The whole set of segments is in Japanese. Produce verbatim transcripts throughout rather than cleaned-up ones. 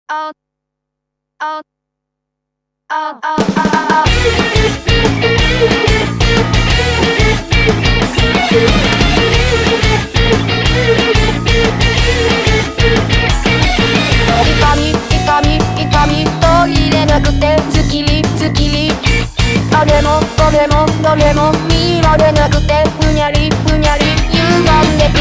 あああああ痛み痛み痛み途切れなくてスキリスキリあれもこれもどれも見られなくてうにゃりうにゃり歪んでく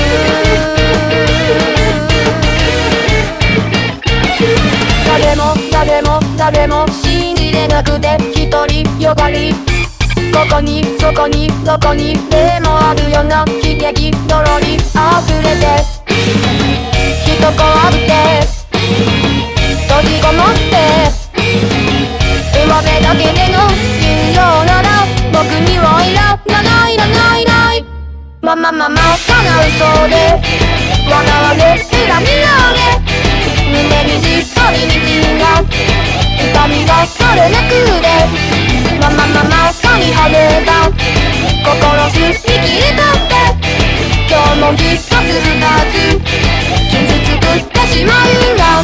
誰も誰も誰も信じれなくて一人よがりここにそこにどこにでもあるような悲劇どろり溢れて人こわぶって閉じこもって上辺だけでの友情なら僕にはいらないいらないいらないままままかな嘘で笑われ裏見られ胸にじっとり滲んだ痛みが取れなくてままままかに跳ねた心すり切れたって今日も一つ二つ傷つくってしまうんだ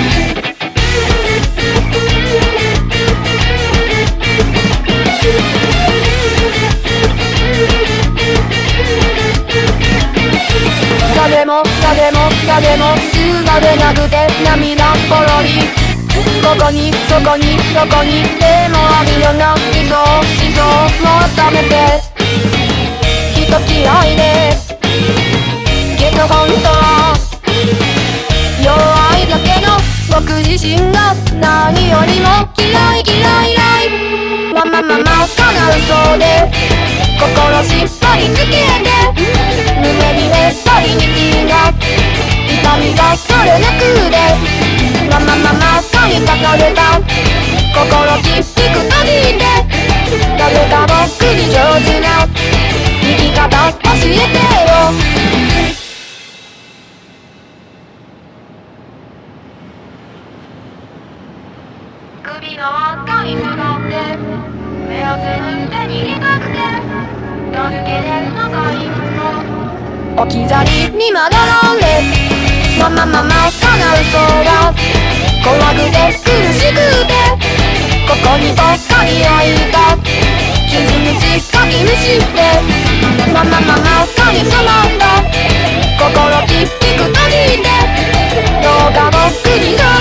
誰も誰も誰もすがれなくて涙ポロリここにそこにどこにでもあるような理想思想求めて人嫌いでけど本当は弱いだけの僕自身が何よりも嫌い嫌い嫌いままままかな嘘で心しっかりつけて胸にべったりにんが痛みが取れなくてままままかに書かれた心きつく閉じて誰か僕に上手な生き方教えてよ首の赤い布って目をつぶって逃げたくて助けて長いの置き去りにまだられままままかな嘘が怖くて苦しくてここにばっかり開いた傷口かきむしってままままかに染まった心きつく閉じてどうか僕に